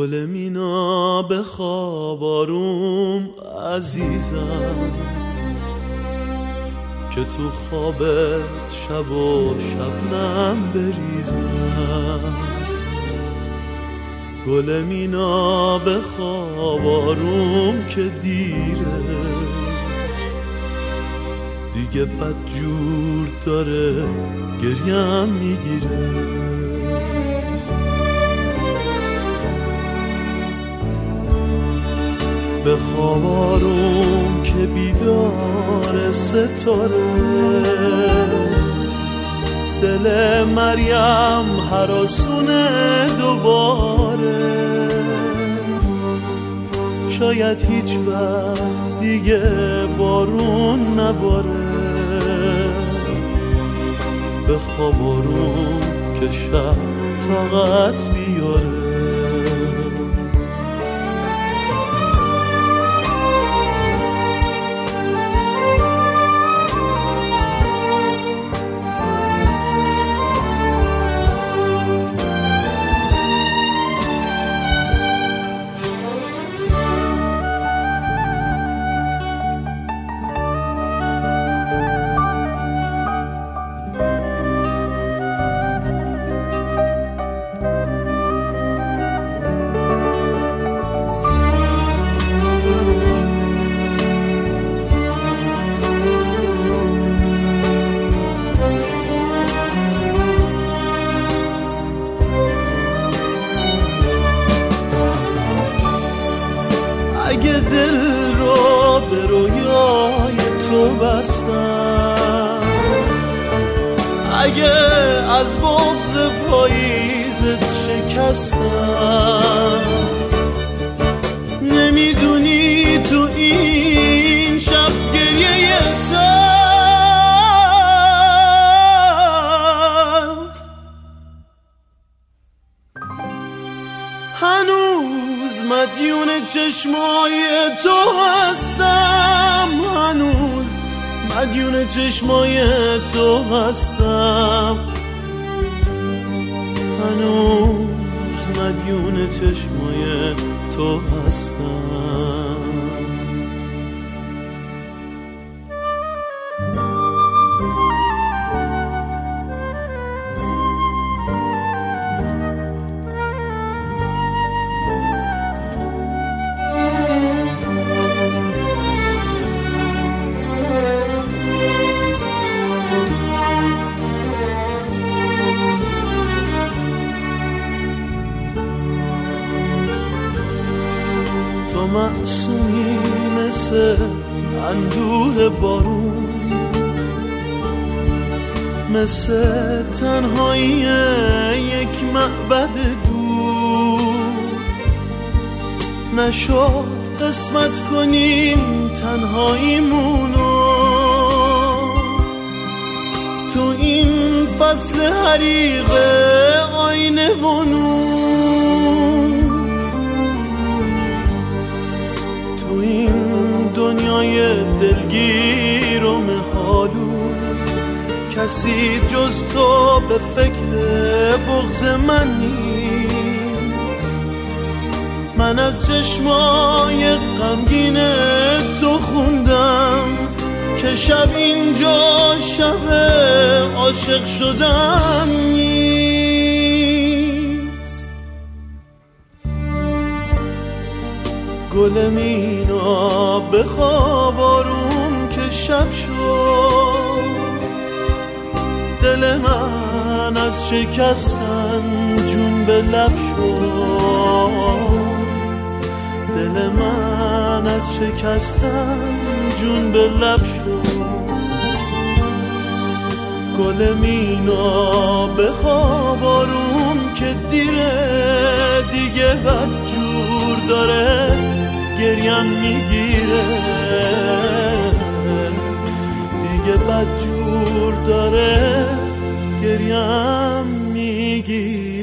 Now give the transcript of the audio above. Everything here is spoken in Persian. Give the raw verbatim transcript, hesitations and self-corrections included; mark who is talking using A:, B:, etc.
A: گل مینا به خواب آروم عزیزم، که تو خوابت شب و شبنم بریزم. گل مینا به خواب آروم که دیره، دیگه بدجور داره گریم میگیره. به خواب آروم که بیدار ستاره، دل مریم هراسونه دوباره. شاید هیچ وقت دیگه بارون نباره. به خواب آروم که شب طاقت بیاره. اگه دل رو به رویای تو بستم، اگه از بغض پاییزت شکستم، نمیدونی تو این شب گریه تلخ هنوز مدیون چشمای تو هستم. هنوز مدیون چشمای تو هستم. هنوز مدیون چشمای تو هستم. تو معصومی مثل اندوه بارون، مثل تنهایی یک معبد دور. نشد قسمت کنیم تنهاییمونو تو این فصل حریق آینه و نور. تو این دنیای دلگیر و مهالو کسی جز تو به فکر بغض من نیست. من از چشمای غمگین تو خوندم که شب اینجا شب عاشق شدن نیست. گل مینا به خواب آروم که شب شد، دل من از شکستن جون به لب شد. دل من از شکستن جون به لب شد. گل مینا به خواب آروم که دیره، دیگه بدجور داره گریم میگیره. دیگه بدجور داره گریم میگیره.